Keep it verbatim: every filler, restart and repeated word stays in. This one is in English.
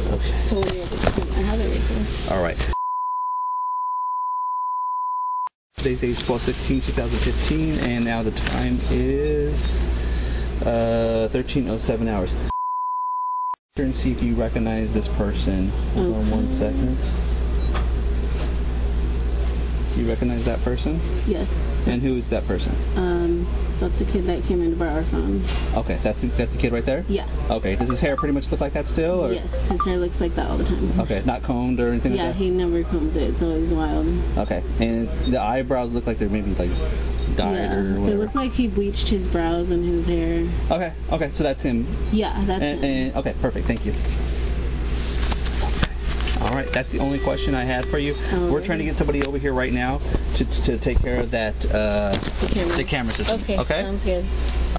Okay. So weird. I have it right there. All right. Today's date is twelve sixteen twenty fifteen, and now the time is uh, thirteen oh seven hours. And see if you recognize this person. Hold on one second. Do you recognize that person? Yes. And who is that person? Um, that's the kid that came in to borrow our phone. Okay, that's the, that's the kid right there? Yeah. Okay, does his hair pretty much look like that still? Or? Yes, his hair looks like that all the time. Okay, not combed or anything Yeah, like that? he never combs it. It's always wild. Okay, and the eyebrows look like they're maybe like dyed Yeah, or they whatever? look like he bleached his brows and his hair. Okay, okay, so that's him. Yeah, that's And, him. and okay, perfect, thank you. All right, that's the only question I had for you. Oh, We're trying to get somebody over here right now to, to, to take care of that, uh, the camera. the camera system. Okay, Okay? sounds good.